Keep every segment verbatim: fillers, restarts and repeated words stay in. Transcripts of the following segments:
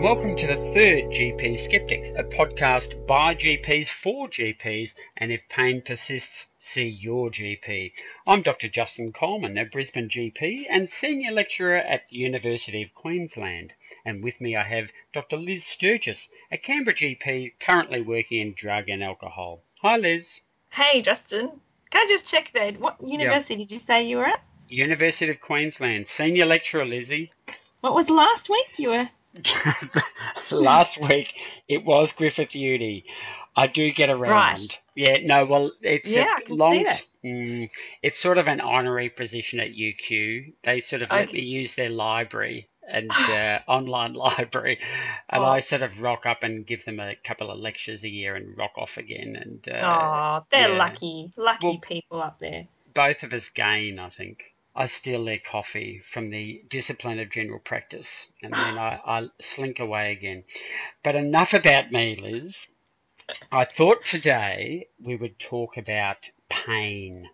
welcome to the third G P Skeptics, a podcast by G Ps for G Ps, and if pain persists, see your G P. I'm Doctor Justin Coleman, a Brisbane G P and Senior Lecturer at the University of Queensland. And with me I have Doctor Liz Sturgis, a Canberra G P currently working in drug and alcohol. Hi Liz. Hey Justin, can I just check that? What university yeah. did you say you were at? University of Queensland, Senior Lecturer, Lizzie. What was last week you were? Last week it was Griffith Uni. I do get around. Right. Yeah, no, well, it's yeah, a I can long. see that. Mm, it's sort of an honorary position at U Q. They sort of Okay. let me use their library and uh, online library, and oh. I sort of rock up and give them a couple of lectures a year and rock off again. And uh, oh, they're yeah. lucky, lucky well, people up there. Both of us gain, I think. I steal their coffee from the discipline of general practice, and then I, I slink away again. But enough about me, Liz. I thought today we would talk about pain.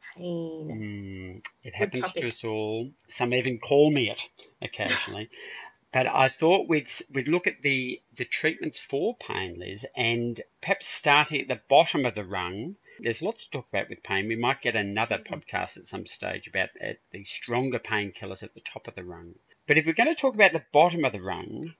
Pain. Mm, it Good happens topic. to us all. Some even call me it occasionally. But I thought we'd we'd look at the, the treatments for pain, Liz, and perhaps starting at the bottom of the rung. There's lots to talk about with pain. We might get another mm-hmm. podcast at some stage about uh, the stronger painkillers at the top of the rung. But if we're going to talk about the bottom of the rung,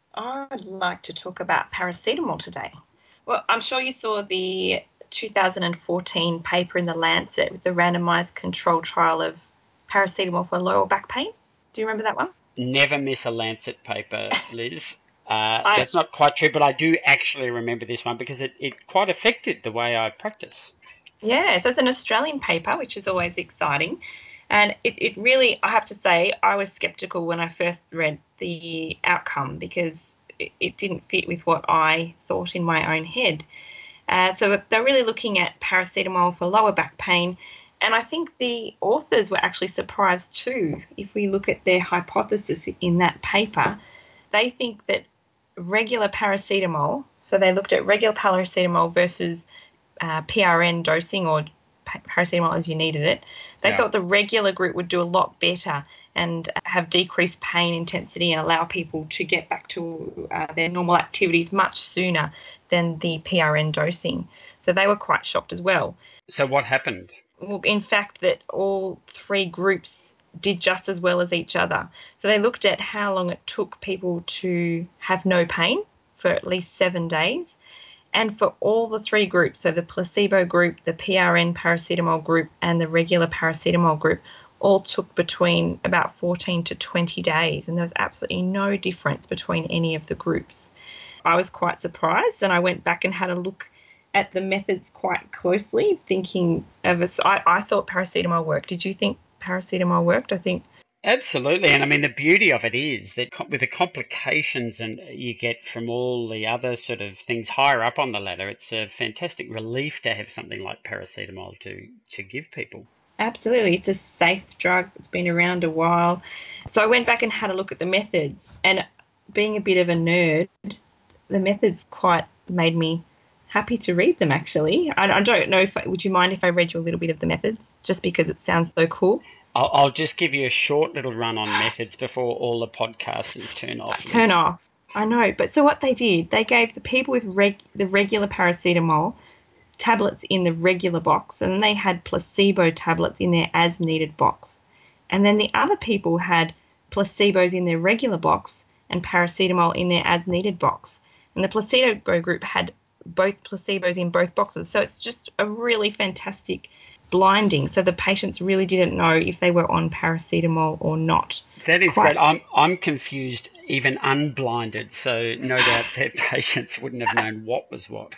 I'd like to talk about paracetamol today. Well, I'm sure you saw the two thousand fourteen paper in the Lancet with the randomized control trial of paracetamol for lower back pain. Do you remember that one? Never miss a Lancet paper, Liz. Uh, I, that's not quite true, but I do actually remember this one because it, it quite affected the way I practice. Yeah, so it's an Australian paper, which is always exciting. And it, it really, I have to say, I was skeptical when I first read the outcome because it, it didn't fit with what I thought in my own head. Uh, so they're really looking at paracetamol for lower back pain. And I think the authors were actually surprised too. If we look at their hypothesis in that paper, they think that regular paracetamol, so they looked at regular paracetamol versus uh, P R N dosing or paracetamol as you needed it, they yeah. thought the regular group would do a lot better and have decreased pain intensity and allow people to get back to uh, their normal activities much sooner than the P R N dosing. So they were quite shocked as well. So what happened? Well, in fact, that all three groups did just as well as each other. So they looked at how long it took people to have no pain for at least seven days. And for all the three groups, so the placebo group, the P R N paracetamol group, and the regular paracetamol group, all took between about fourteen to twenty days. And there was absolutely no difference between any of the groups. I was quite surprised, and I went back and had a look at the methods quite closely, thinking of it. I, I thought paracetamol worked. Did you think paracetamol worked? I think Absolutely, and I mean the beauty of it is that with the complications and you get from all the other sort of things higher up on the ladder, it's a fantastic relief to have something like paracetamol to, to give people. Absolutely, it's a safe drug. It's been around a while. So I went back and had a look at the methods, and being a bit of a nerd, the methods quite made me happy to read them, actually. I, I don't know if, I, would you mind if I read you a little bit of the methods, just because it sounds so cool? I'll, I'll just give you a short little run on methods before all the podcasters turn off. Turn Liz. off. I know. But so what they did, they gave the people with reg, the regular paracetamol tablets in the regular box, and then they had placebo tablets in their as needed box. And then the other people had placebos in their regular box and paracetamol in their as needed box. And the placebo group had both placebos in both boxes. So it's just a really fantastic blinding. So the patients really didn't know if they were on paracetamol or not. That it's is quite... great. I'm I'm confused, even unblinded. So no doubt their patients wouldn't have known what was what.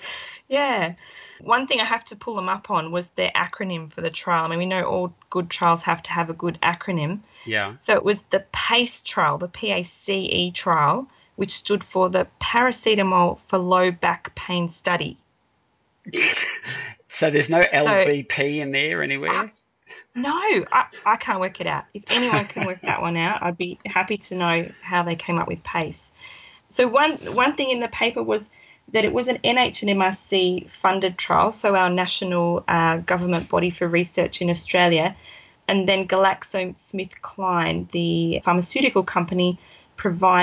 Yeah. One thing I have to pull them up on was their acronym for the trial. I mean, we know all good trials have to have a good acronym. Yeah. So it was the PACE trial, the P A C E trial, which stood for the Paracetamol for Low Back Pain Study. So there's no L B P so, in there anywhere? Uh, no, I, I can't work it out. If anyone can work that one out, I'd be happy to know how they came up with PACE. So one one thing in the paper was that it was an N H and M R C funded trial, so our national uh, government body for research in Australia, and then GlaxoSmithKline, the pharmaceutical company, provided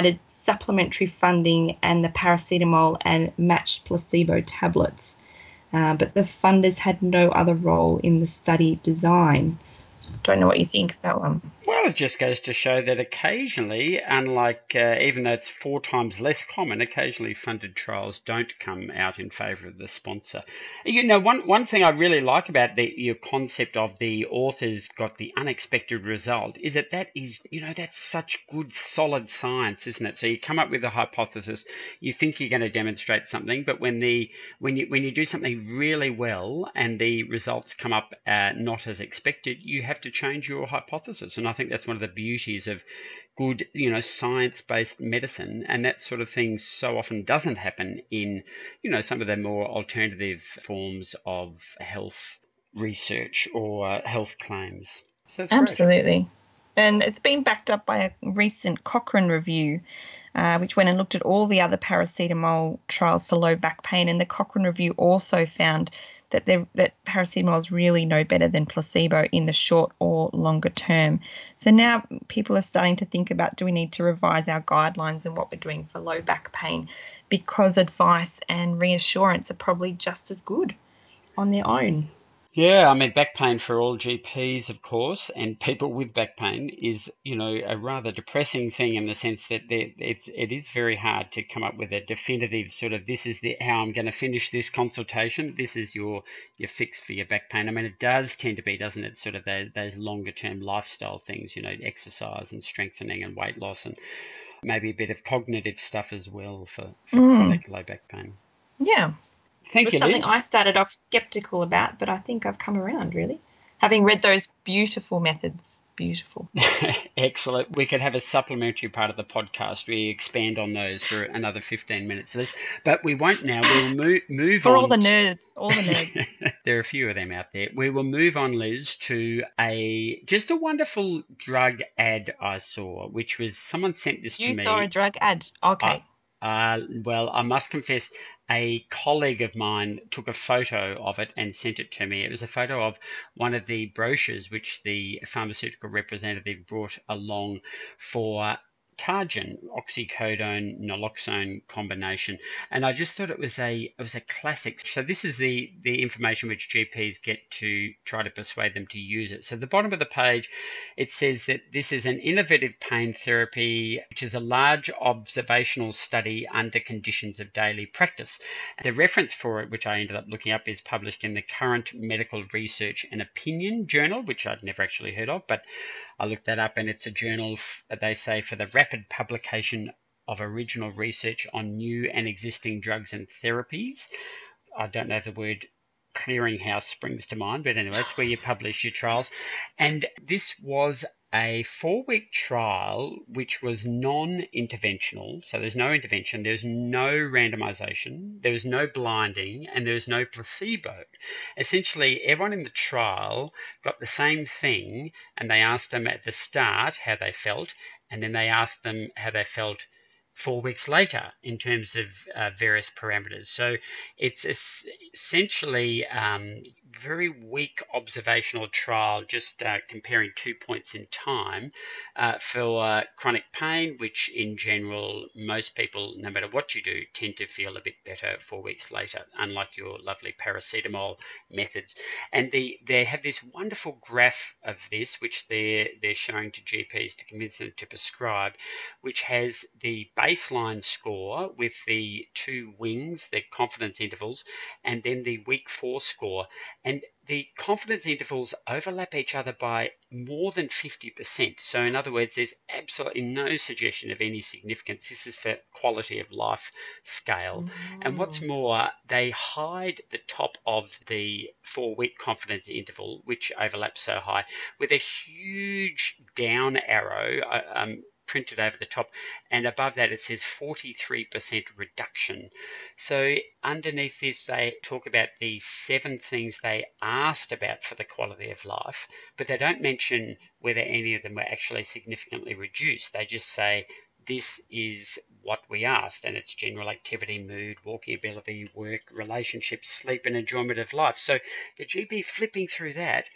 supplementary funding and the paracetamol and matched placebo tablets. Uh, but the funders had no other role in the study design. Don't know what you think of that one. Well, it just goes to show that occasionally, unlike, uh, even though it's four times less common, occasionally funded trials don't come out in favour of the sponsor. You know, one, one thing I really like about the, your concept of the authors got the unexpected result is that that is, you know, that's such good, solid science, isn't it? So you come up with a hypothesis, you think you're going to demonstrate something, but when the when you when you do something really well and the results come up uh, not as expected, you have to change your hypothesis. And I think that's one of the beauties of good, you know, science-based medicine, and that sort of thing so often doesn't happen in, you know, some of the more alternative forms of health research or uh, health claims. So that's great. Absolutely. And it's been backed up by a recent Cochrane review, uh, which went and looked at all the other paracetamol trials for low back pain. And the Cochrane review also found that, that paracetamol is really no better than placebo in the short or longer term. So now people are starting to think about, do we need to revise our guidelines and what we're doing for low back pain, because advice and reassurance are probably just as good on their own. Yeah, I mean, back pain for all G Ps, of course, and people with back pain is, you know, a rather depressing thing in the sense that it's it is very hard to come up with a definitive sort of, this is the how I'm going to finish this consultation. This is your your fix for your back pain. I mean, it does tend to be, doesn't it, sort of those, those longer term lifestyle things, you know, exercise and strengthening and weight loss and maybe a bit of cognitive stuff as well for, for Mm. chronic low back pain. Yeah. Thank It was you, something Liz. I started off skeptical about, but I think I've come around, really. Having read those beautiful methods. Beautiful. Excellent. We could have a supplementary part of the podcast. We expand on those for another fifteen minutes, Liz. But we won't now. We will move, move for on. all the nerds. All the nerds. There are a few of them out there. We will move on, Liz, to a just a wonderful drug ad I saw, which was, someone sent this You to saw a me. drug ad. Okay. Uh, uh, well, I must confess, a colleague of mine took a photo of it and sent it to me. It was a photo of one of the brochures which the pharmaceutical representative brought along for Targen, oxycodone naloxone combination, and I just thought it was a it was a classic. So this is the the information which G Ps get to try to persuade them to use it. So at the bottom of the page, it says that this is an innovative pain therapy, which is a large observational study under conditions of daily practice. The reference for it, which I ended up looking up, is published in the Current Medical Research and Opinion Journal, which I'd never actually heard of, but I looked that up, and it's a journal, they say, for the rapid publication of original research on new and existing drugs and therapies. I don't know if the word clearinghouse springs to mind, but anyway, it's where you publish your trials. And this was a four week trial which was non interventional. So there's no intervention, there's no randomization, there was no blinding, and there was no placebo. Essentially, everyone in the trial got the same thing, and they asked them at the start how they felt, and then they asked them how they felt four weeks later in terms of uh, various parameters. So it's essentially um, very weak observational trial, just uh, comparing two points in time uh, for uh, chronic pain, which in general, most people, no matter what you do, tend to feel a bit better four weeks later, unlike your lovely paracetamol methods. And the, they have this wonderful graph of this, which they're, they're showing to G Ps to convince them to prescribe, which has the baseline score with the two wings, the confidence intervals, and then the week four score. And the confidence intervals overlap each other by more than fifty percent. So in other words, there's absolutely no suggestion of any significance. This is for quality of life scale. Mm-hmm. And what's more, they hide the top of the four-week confidence interval, which overlaps so high, with a huge down arrow um, printed over the top, and above that it says forty-three percent reduction. So underneath this they talk about the seven things they asked about for the quality of life, but they don't mention whether any of them were actually significantly reduced. They just say this is what we asked, and it's general activity, mood, walking ability, work, relationships, sleep, and enjoyment of life. So the G P flipping through that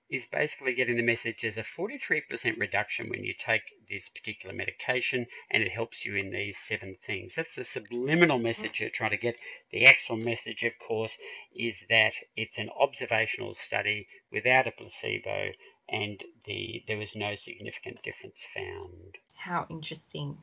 is basically getting the message there's a forty-three percent reduction when you take this particular medication, and it helps you in these seven things. That's the subliminal message you're trying to get. The actual message, of course, is that it's an observational study without a placebo, and the there was no significant difference found. How interesting.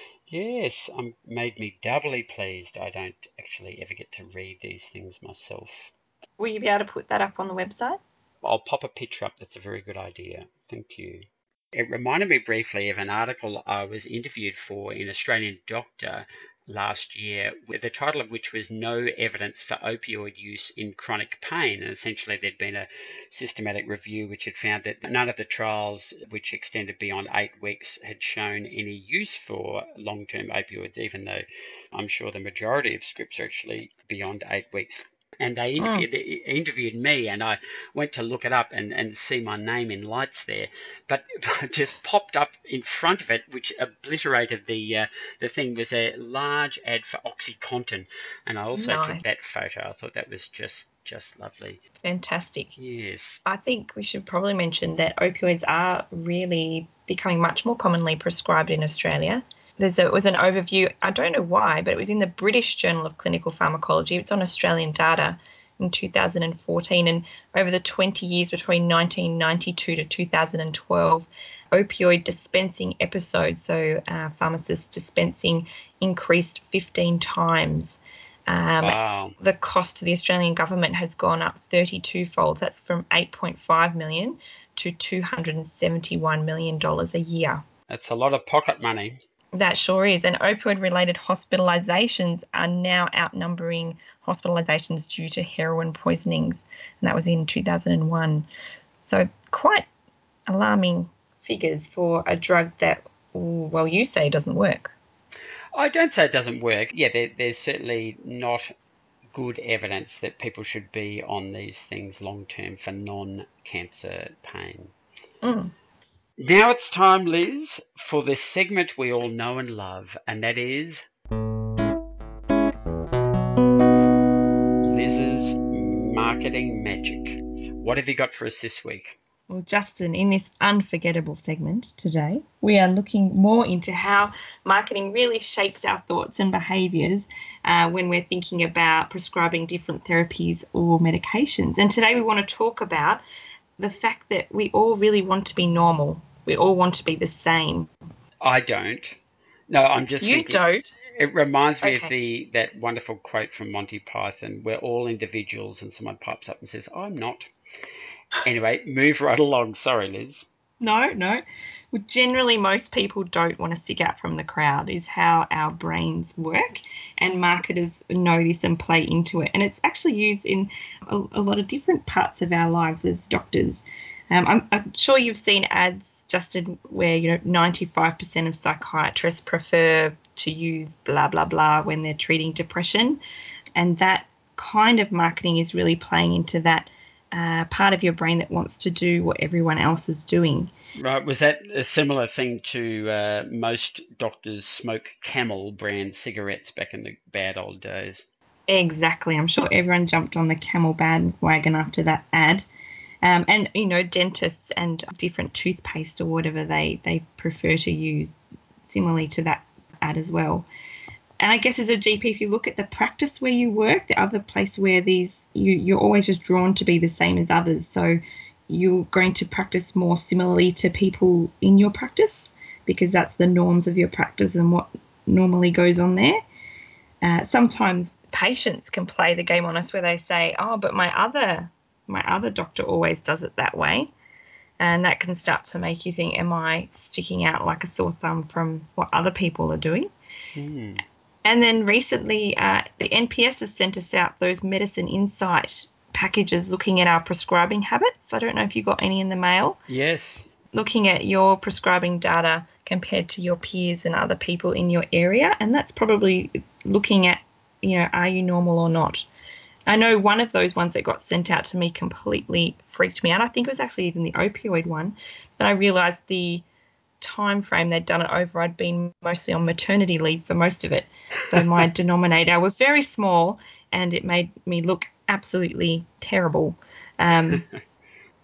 Yes, um, made me doubly pleased. I don't actually ever get to read these things myself. Will you be able to put that up on the website? I'll pop a picture up. That's a very good idea. Thank you. It reminded me briefly of an article I was interviewed for in Australian Doctor last year, with the title of which was No Evidence for Opioid Use in Chronic Pain. And essentially there'd been a systematic review which had found that none of the trials which extended beyond eight weeks had shown any use for long-term opioids, even though I'm sure the majority of scripts are actually beyond eight weeks. And they interviewed, mm. interviewed me, and I went to look it up and, and see my name in lights there, but just popped up in front of it, which obliterated the uh, the thing, was a large ad for OxyContin, and I also nice. took that photo. I thought that was just just lovely. Fantastic. Yes. I think we should probably mention that opioids are really becoming much more commonly prescribed in Australia. There's a, it was an overview, I don't know why, but it was in the British Journal of Clinical Pharmacology. It's on Australian data in two thousand fourteen, and over the twenty years between nineteen ninety-two to two thousand twelve, opioid dispensing episodes, so uh, pharmacists dispensing, increased fifteen times. Um, wow. The cost to the Australian government has gone up thirty-two folds. That's from eight point five million dollars to two hundred seventy-one million dollars a year. That's a lot of pocket money. That sure is. And opioid-related hospitalisations are now outnumbering hospitalisations due to heroin poisonings. And that was in two thousand one. So quite alarming figures for a drug that, well, you say doesn't work. I don't say it doesn't work. Yeah, there, there's certainly not good evidence that people should be on these things long-term for non-cancer pain. Mm. Now it's time, Liz, for the segment we all know and love, and that is Liz's marketing magic. What have you got for us this week? Well, Justin, in this unforgettable segment today, we are looking more into how marketing really shapes our thoughts and behaviours uh, when we're thinking about prescribing different therapies or medications. And today we want to talk about the fact that we all really want to be normal. We all want to be the same. I don't. No, I'm just you thinking. You don't? It reminds me okay. of the that wonderful quote from Monty Python, we're all individuals, and someone pops up and says, I'm not. Anyway, move right along. Sorry, Liz. No, no. Well, generally, most people don't want to stick out from the crowd, is how our brains work, and marketers know this and play into it. And it's actually used in a, a lot of different parts of our lives as doctors. Um, I'm, I'm sure you've seen ads, Justin, where you know ninety-five percent of psychiatrists prefer to use blah, blah, blah when they're treating depression. And that kind of marketing is really playing into that Uh, part of your brain that wants to do what everyone else is doing. Right. Was that a similar thing to uh, most doctors smoke Camel brand cigarettes back in the bad old days? Exactly. I'm sure everyone jumped on the Camel bandwagon after that ad. Um, and, you know, dentists and different toothpaste or whatever they, they prefer to use, similarly to that ad as well. And I guess as a G P, if you look at the practice where you work, the other place where these, you, you're always just drawn to be the same as others. So you're going to practice more similarly to people in your practice because that's the norms of your practice and what normally goes on there. Uh, sometimes patients can play the game on us where they say, oh, but my other, my other doctor always does it that way. And that can start to make you think, am I sticking out like a sore thumb from what other people are doing? Hmm. And then recently, uh, the N P S has sent us out those Medicine Insight packages looking at our prescribing habits. I don't know if you got any in the mail. Yes. Looking at your prescribing data compared to your peers and other people in your area. And that's probably looking at, you know, are you normal or not? I know one of those ones that got sent out to me completely freaked me out. I think it was actually even the opioid one. Then I realised the time frame they'd done it over, I'd been mostly on maternity leave for most of it. So my denominator was very small and it made me look absolutely terrible. Um,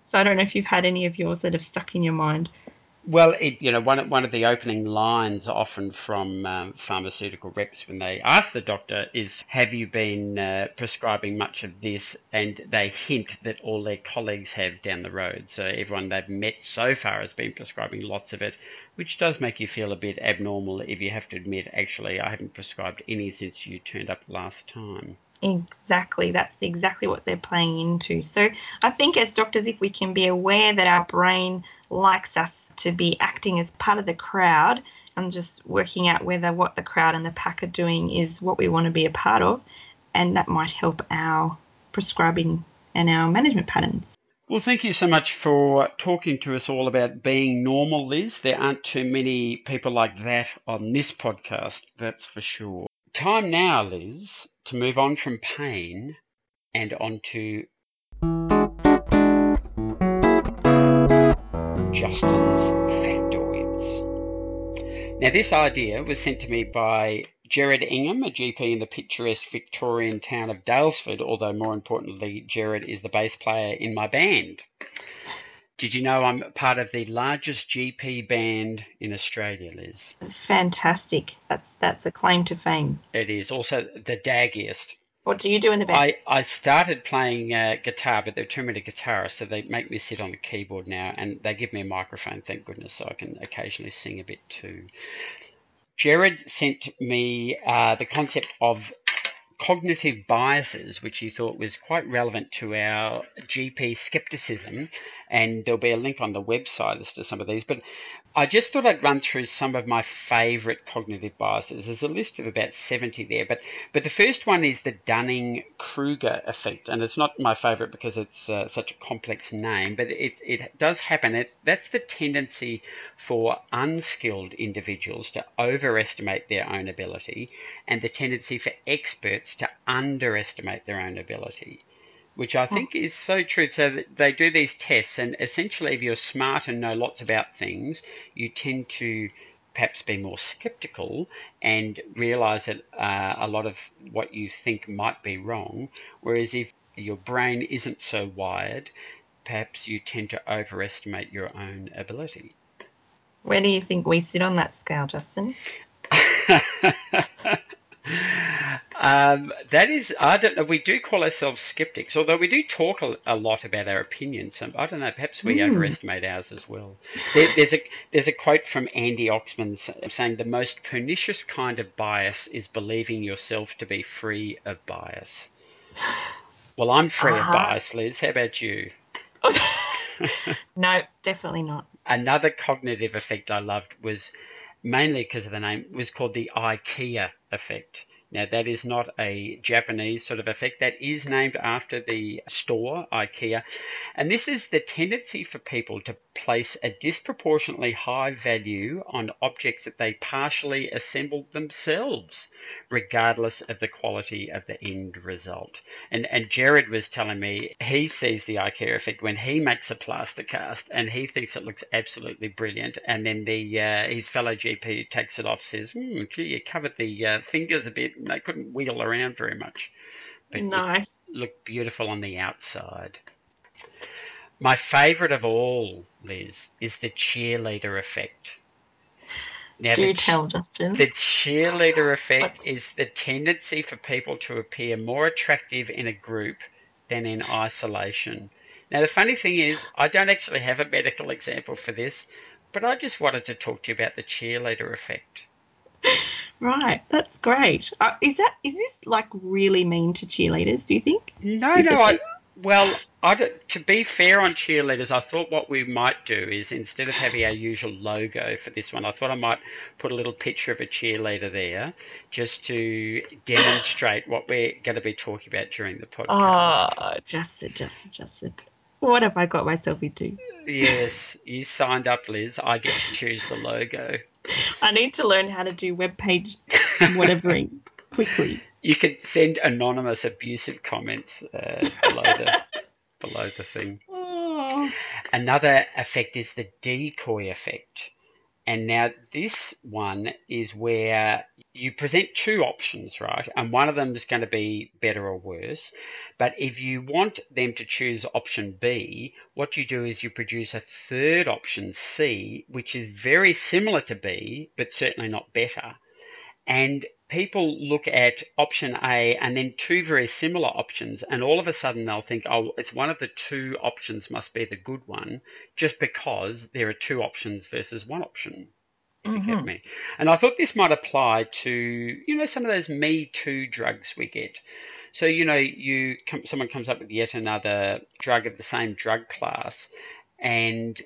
So I don't know if you've had any of yours that have stuck in your mind. Well, it, you know, one one of the opening lines often from um, pharmaceutical reps when they ask the doctor is, "Have you been uh, prescribing much of this?" And they hint that all their colleagues have down the road. So everyone they've met so far has been prescribing lots of it, which does make you feel a bit abnormal if you have to admit, actually, I haven't prescribed any since you turned up last time. Exactly. That's exactly what they're playing into. So I think as doctors, if we can be aware that our brain likes us to be acting as part of the crowd and just working out whether what the crowd and the pack are doing is what we want to be a part of, and that might help our prescribing and our management patterns. Well, thank you so much for talking to us all about being normal, Liz. There aren't too many people like that on this podcast, that's for sure. Time now, Liz, to move on from pain and onto Justin's factoids. Now, this idea was sent to me by Gerard Ingham, a G P in the picturesque Victorian town of Daylesford, although more importantly, Gerard is the bass player in my band. Did you know I'm part of the largest G P band in Australia, Liz? Fantastic. That's that's a claim to fame. It is also the daggiest. What do you do in the band? I, I started playing uh, guitar, but they're too many guitarists, so they make me sit on the keyboard now, and they give me a microphone, thank goodness, so I can occasionally sing a bit too. Gerard sent me uh, the concept of cognitive biases, which he thought was quite relevant to our G P skepticism, and there'll be a link on the website as to some of these. But I just thought I'd run through some of my favourite cognitive biases. There's a list of about seventy there, but but the first one is the Dunning-Kruger effect, and it's not my favourite because it's uh, such a complex name, but it it does happen. It's that's the tendency for unskilled individuals to overestimate their own ability, and the tendency for experts to underestimate their own ability, which I Oh, think is so true. So they do these tests, and essentially, if you're smart and know lots about things, you tend to perhaps be more skeptical and realize that uh, a lot of what you think might be wrong. Whereas if your brain isn't so wired, perhaps you tend to overestimate your own ability. where do you think we sit on that scale, Justin? Um, that is, I don't know. We do call ourselves skeptics, although we do talk a, a lot about our opinions. So I don't know. Perhaps we Mm. overestimate ours as well. There, there's a there's a quote from Andy Oxman saying the most pernicious kind of bias is believing yourself to be free of bias. Well, I'm free of Uh-huh. bias, Liz. How about you? No, definitely not. Another cognitive effect I loved was mainly because of the name, was called the IKEA effect. Now, that is not a Japanese sort of effect. That is named after the store, IKEA. And this is the tendency for people to place a disproportionately high value on objects that they partially assembled themselves, regardless of the quality of the end result. And, and Gerard was telling me he sees the IKEA effect when he makes a plaster cast and he thinks it looks absolutely brilliant. And then the uh, his fellow G P who takes it off says, hmm, gee, you covered the uh, fingers a bit and they couldn't wiggle around very much. But it Nice. looked beautiful on the outside. My favourite of all, Liz, is the cheerleader effect. Now, the Do ch- tell, Justin. the cheerleader What? effect is the tendency for people to appear more attractive in a group than in isolation. Now, the funny thing is, I don't actually have a medical example for this, but I just wanted to talk to you about the cheerleader effect. Right, that's great. Uh, is that is this like really mean to cheerleaders? Do you think No, this no, I, effect? well, I don't, to be fair on cheerleaders, I thought what we might do is instead of having our usual logo for this one, I thought I might put a little picture of a cheerleader there just to demonstrate what we're going to be talking about during the podcast. Oh, Justin, Justin, Justin. What have I got myself into? Yes, you signed up, Liz. I get to choose the logo. I need to learn how to do web page whatevering quickly. You can send anonymous abusive comments uh, below the below the thing. Oh, Another effect is the decoy effect. And now this one is where you present two options, right? And one of them is going to be better or worse. But if you want them to choose option B, what you do is you produce a third option, C, which is very similar to B, but certainly not better. And people look at option A and then two very similar options, and all of a sudden they'll think, oh, it's one of the two options must be the good one, just because there are two options versus one option, if you get Mm-hmm. me. And I thought this might apply to, you know, some of those Me Too drugs we get. So, you know, you someone comes up with yet another drug of the same drug class, and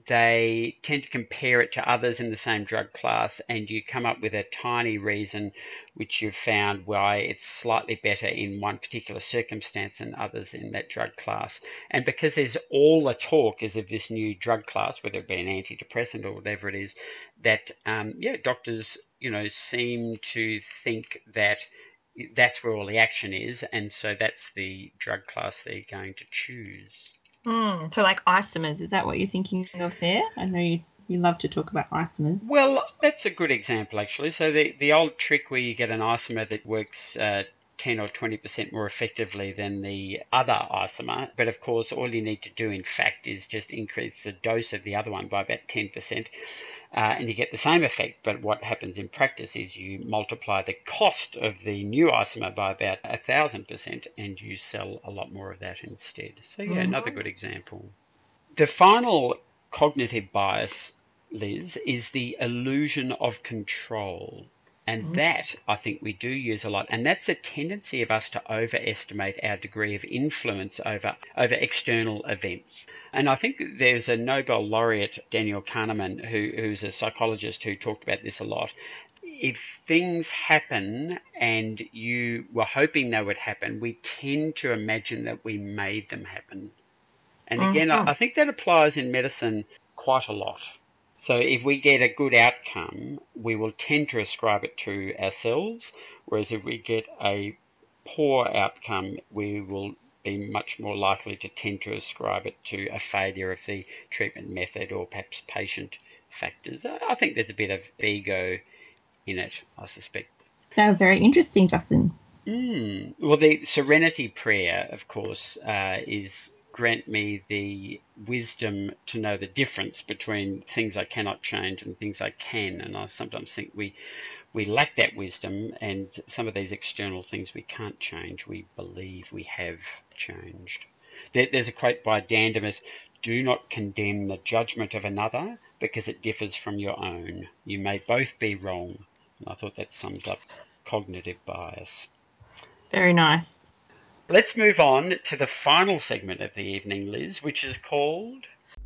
they tend to compare it to others in the same drug class, and you come up with a tiny reason which you've found why it's slightly better in one particular circumstance than others in that drug class. And because there's all the talk is of this new drug class, whether it be an antidepressant or whatever it is, that um, yeah, doctors, you know, seem to think that that's where all the action is, and so that's the drug class they're going to choose. Mm, so like isomers, is that what you're thinking of there? I know you, you love to talk about isomers. Well, that's a good example, actually. So the, the old trick where you get an isomer that works uh, ten or twenty percent more effectively than the other isomer, but of course all you need to do in fact is just increase the dose of the other one by about ten percent, uh, and you get the same effect. But what happens in practice is you multiply the cost of the new isomer by about a thousand percent, and you sell a lot more of that instead. So yeah, another Mm-hmm. good example. The final cognitive bias, Liz, is the illusion of control. And that I think we do use a lot. And that's the tendency of us to overestimate our degree of influence over, over external events. And I think there's a Nobel laureate, Daniel Kahneman, who, who's a psychologist who talked about this a lot. If things happen and you were hoping they would happen, we tend to imagine that we made them happen. And again, Mm-hmm. I think that applies in medicine quite a lot. So if we get a good outcome, we will tend to ascribe it to ourselves, whereas if we get a poor outcome, we will be much more likely to tend to ascribe it to a failure of the treatment method or perhaps patient factors. I think there's a bit of ego in it, I suspect. They're very interesting, Justin. Mm. Well, the serenity prayer, of course, uh, is grant me the wisdom to know the difference between things I cannot change and things I can. And I sometimes think we, we lack that wisdom, and some of these external things we can't change, we believe we have changed. There, there's a quote by Dandemus: do not condemn the judgment of another because it differs from your own. You may both be wrong. And I thought that sums up cognitive bias. Very nice. Let's move on to the final segment of the evening, Liz, which is called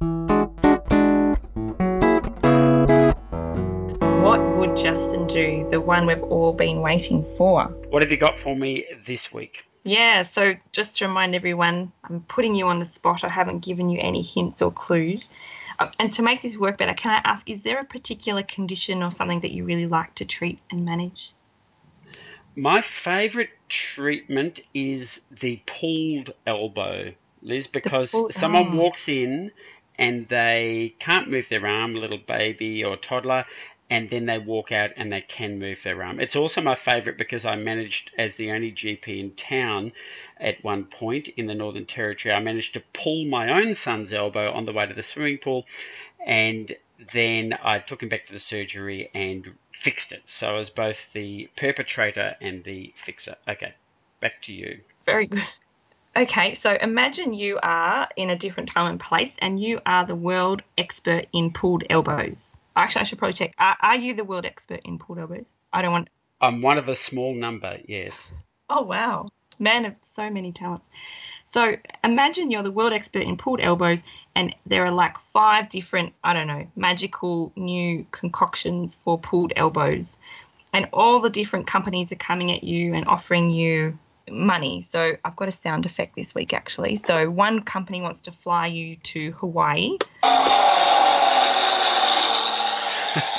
What would Justin do? The one we've all been waiting for. What Have You Got For Me This Week? Yeah, so just to remind everyone, I'm putting you on the spot. I haven't given you any hints or clues. Uh, and to make this work better, can I ask, is there a particular condition or something that you really like to treat and manage? My favourite treatment is the pulled elbow, Liz, The because pull. someone Oh, walks in and they can't move their arm, a little baby or toddler, and then they walk out and they can move their arm. It's also my favourite because I managed, as the only G P in town at one point in the Northern Territory, I managed to pull my own son's elbow on the way to the swimming pool, and then I took him back to the surgery and fixed it. So I was both the perpetrator and the fixer. Okay, back to you. very good. Okay, so imagine you are in a different time and place and you are the world expert in pulled elbows. Actually, I should probably check. Are, are you the world expert in pulled elbows? I don't want. I'm one of a small number, yes. Oh, wow. Man of so many talents. So imagine you're the world expert in pulled elbows, and there are like five different, I don't know, magical new concoctions for pulled elbows. And all the different companies are coming at you and offering you money. So I've got a sound effect this week, actually. So one company wants to fly you to Hawaii.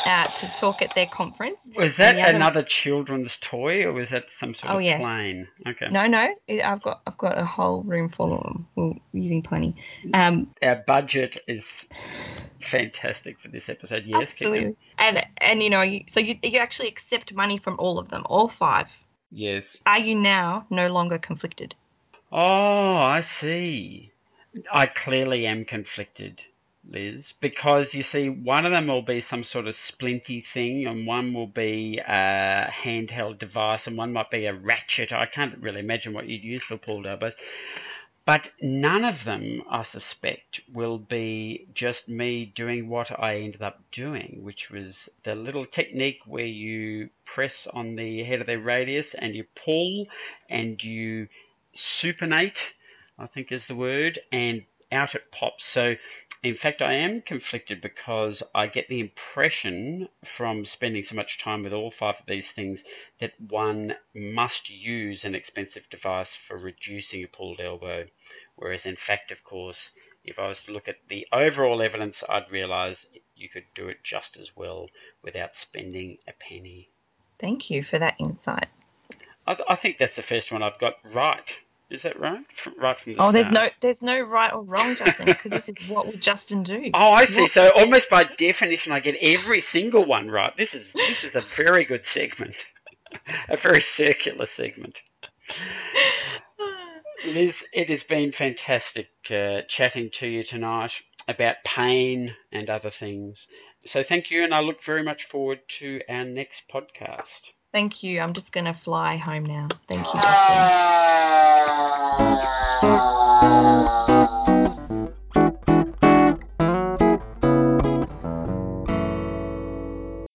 uh, to talk at their conference. Was And that the other, another children's toy, or was that some sort oh of yes, plane? Okay. no, no, I've got I've got a whole room full of them. We're using plenty. Um, Our budget is fantastic for this episode. Yes, keep going. absolutely. And and you know, you, so you you actually accept money from all of them, all five. Yes. Are you now no longer conflicted? Oh, I see. I clearly am conflicted, Liz, because you see, one of them will be some sort of splinty thing, and one will be a handheld device, and one might be a ratchet. I can't really imagine what you'd use for pulled elbows. But none of them, I suspect, will be just me doing what I ended up doing, which was the little technique where you press on the head of the radius and you pull and you supinate, I think is the word, and out it pops. So, in fact, I am conflicted because I get the impression from spending so much time with all five of these things that one must use an expensive device for reducing a pulled elbow. Whereas, in fact, of course, if I was to look at the overall evidence, I'd realise you could do it just as well without spending a penny. Thank you for that insight. I, I think that's the first one I've got right. Is that right? Right from the Oh, start. there's no there's no right or wrong, Justin, because this is what would Justin do. Oh, I see. What? So almost by definition, I get every single one right. This is this is a very good segment, a very circular segment. Liz, it has been fantastic uh, chatting to you tonight about pain and other things. So thank you, and I look very much forward to our next podcast. Thank you. I'm just going to fly home now. Thank you, Justin.